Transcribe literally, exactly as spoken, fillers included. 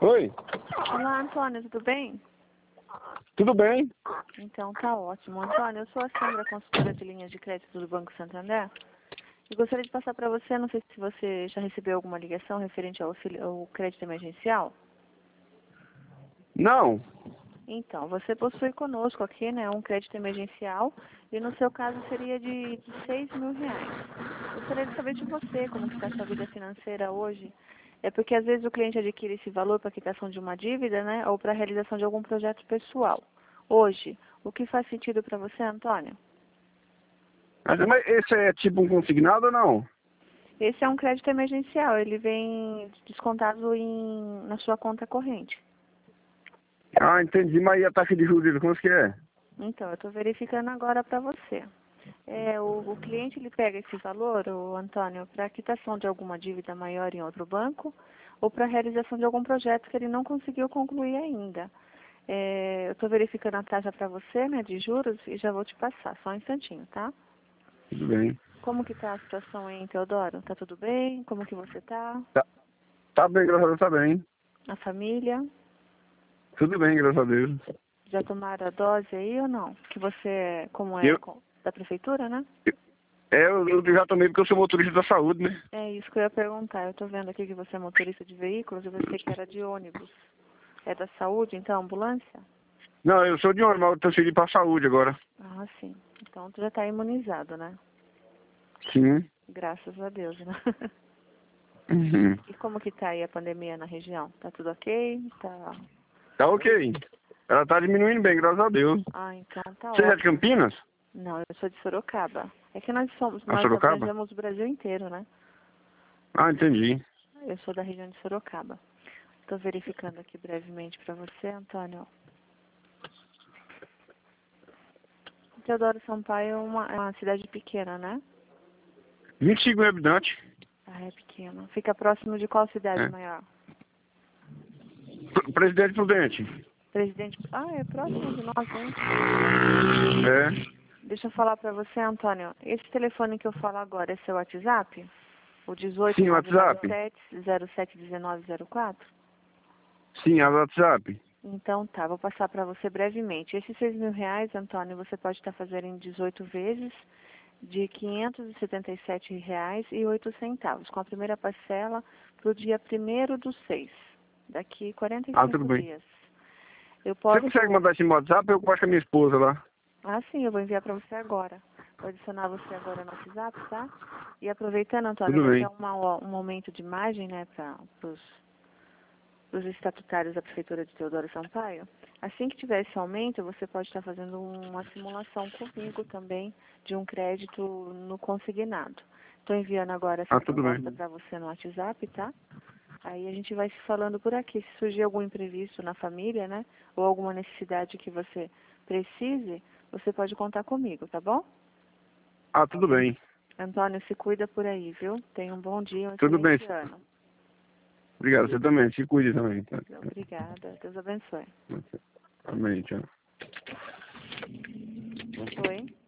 Oi, Olá, Antônio, tudo bem? tudo bem? Então tá ótimo. Antônio, eu sou a Sandra, consultora de linhas de crédito do Banco Santander. E gostaria de passar para você, não sei se você já recebeu alguma ligação referente ao, auxílio- ao crédito emergencial. Não. Então, você possui conosco aqui, né, um crédito emergencial e no seu caso seria de, de seis mil reais. Gostaria de saber de você, como que está a sua vida financeira hoje. É porque às vezes o cliente adquire esse valor para quitação de uma dívida, né, ou para a realização de algum projeto pessoal. Hoje, o que faz sentido para você, Antônio? Mas, mas esse é tipo um consignado ou não? Esse é um crédito emergencial, ele vem descontado em, na sua conta corrente. Ah, entendi. Mas e a taxa de juros, como que é? Então, eu estou verificando agora para você. É, o, o cliente ele pega esse valor, o Antônio, para quitação de alguma dívida maior em outro banco ou para realização de algum projeto que ele não conseguiu concluir ainda. É, eu estou verificando a taxa para você, né, de juros, e já vou te passar, só um instantinho, tá? Tudo bem. Como que tá a situação aí em Teodoro? Tá tudo bem? Como que você tá? Tá, tá bem, graças a Deus, tá bem. A família? Tudo bem, graças a Deus. Já tomaram a dose aí ou não? Que você, é- como é Eu, co- da prefeitura, né? é, eu, eu já tomei porque eu sou motorista da saúde, né? É isso que eu ia perguntar. Eu tô vendo aqui que você é motorista de veículos e você que era de ônibus. É da saúde, então, ambulância? Não, eu sou de normal, eu transferi pra saúde agora. Ah, sim. Então tu já tá imunizado, né? Sim. Graças a Deus, né? Uhum. E como que tá aí a pandemia na região? Tá tudo ok? Tá... Tá ok. Ela tá diminuindo bem, graças a Deus. Ah, então tá Você é de ótimo. Campinas? Não, eu sou de Sorocaba. É que nós somos, A nós Sorocaba? abrangemos o Brasil inteiro, né? Ah, entendi. Eu sou da região de Sorocaba. Estou verificando aqui brevemente para você, Antônio. Teodoro Sampaio é uma, é uma cidade pequena, né? vinte e cinco mil habitantes. Ah, é pequena. Fica próximo de qual cidade É. maior? P- Presidente Prudente. Presidente. Ah, é próximo de nós, hein? É. Deixa eu falar para você, Antônio. Esse telefone que eu falo agora é seu WhatsApp? O dezoito Sim, nove nove WhatsApp. sete zero sete um nove zero quatro? Sim, a WhatsApp. Então tá, vou passar para você brevemente. Esses seis mil reais, Antônio, você pode estar fazendo em dezoito vezes de quinhentos e setenta e sete reais e oito centavos, com a primeira parcela para o dia primeiro do seis, daqui quarenta e Ah, tudo cinco bem. dias. Eu Você consegue posso... mandar esse WhatsApp? Eu posto com a minha esposa lá. Ah, sim, eu vou enviar para você agora. Vou adicionar você agora no WhatsApp, tá? E aproveitando, Antônio, Tudo vai ter bem. uma, um momento de imagem, né, para os estatutários da Prefeitura de Teodoro Sampaio. Assim que tiver esse aumento, você pode estar fazendo uma simulação comigo também de um crédito no consignado. Estou enviando agora essa Ah, tudo proposta bem. para você no WhatsApp, tá? Aí a gente vai se falando por aqui. Se surgir algum imprevisto na família, né? Ou alguma necessidade que você precise, você pode contar comigo, tá bom? Ah, tudo bem. Antônio, se cuida por aí, viu? Tenha um bom dia, um Tudo bem. excelente ano. Obrigado. Você também. Se cuide também. Tá? Obrigada. Deus abençoe. Amém. Tchau. Oi?